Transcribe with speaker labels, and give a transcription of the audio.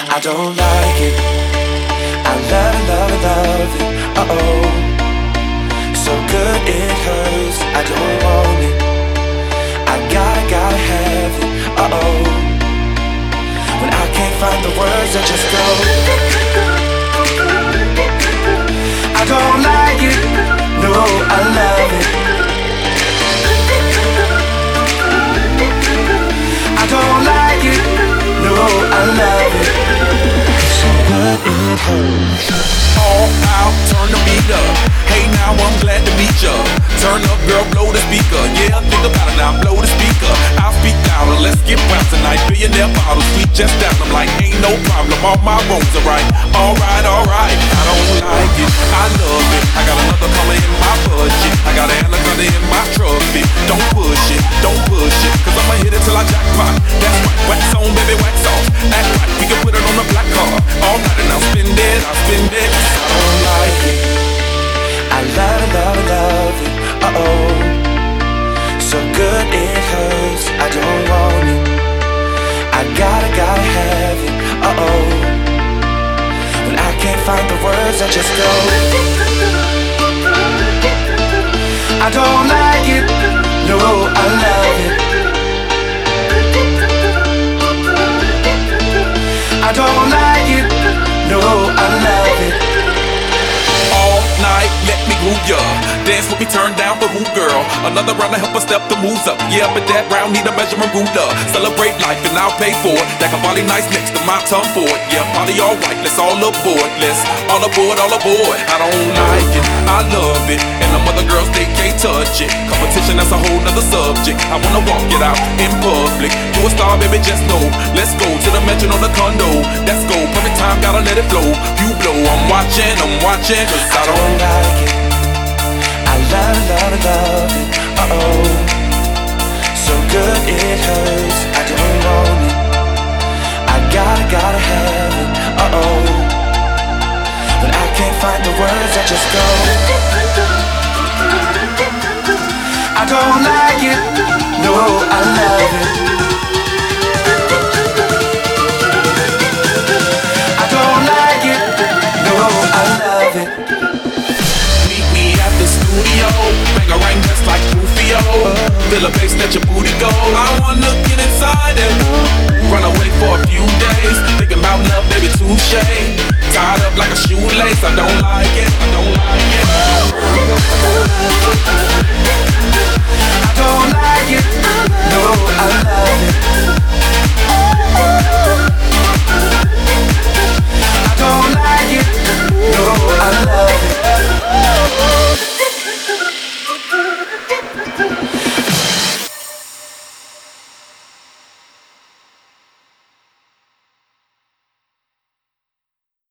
Speaker 1: I don't like it. I love it. Uh-oh. So good it hurts. I don't want it. I gotta have it. Uh-oh. When I can't find the words, I just go. I don't like it. No, I love it. I don't like it. No, I love it. So good it hurts.
Speaker 2: All out, turn the beat up. Hey now, I'm glad to meet ya. Turn up, girl, blow the speaker. Yeah, think about it now, blow the speaker. I'll speak louder, let's get wild tonight. Billionaire bottles, we just down. I'm like, ain't no problem, all my rooms are right. Alright, I don't like it, I love it. I got another color in my budget. I got an anaconda in my trophy. Don't push it, cause I'ma hit it till I jackpot. That's right, wax on, baby, wax off. Act right, we can put it on the black card. All night and I'll spend it.
Speaker 1: I don't like it. I love it. Uh-oh. So good it hurts. I don't want it. I gotta have it. Uh-oh. When I can't find the words, I just go. I don't like it. No, I love it. I don't like it. No, I love it.
Speaker 2: All night, let me groove ya. Dance with me, turn down for who, girl? Another round to help us step the moves up. Yeah, but that round need a measurement ruler. Celebrate life and I'll pay for it. That Cavalli nice next to my Tom Ford. Yeah, party alright, let's all aboard. Let's all aboard. I don't like it, I love it. And them other girls, they can't touch it. Competition, that's a whole nother subject. I wanna walk it out in public. You a star, baby, just know. Let's go to the mansion or the condo. Let's go, perfect time, gotta let it flow. You blow, I'm watching, cause I don't
Speaker 1: like it. I love it. Uh-oh. So good it hurts. I don't want it. I gotta have it. Uh-oh. When I can't find the words, I just go. I don't like it. No, I love it. I don't like it. No, I love it.
Speaker 2: Studio, bang a ring just like Rufio. Feel a bass, let your booty go. I wanna get inside and run away for a few days. Thinking about love, baby, touche. Tied up like a shoelace, I don't like it.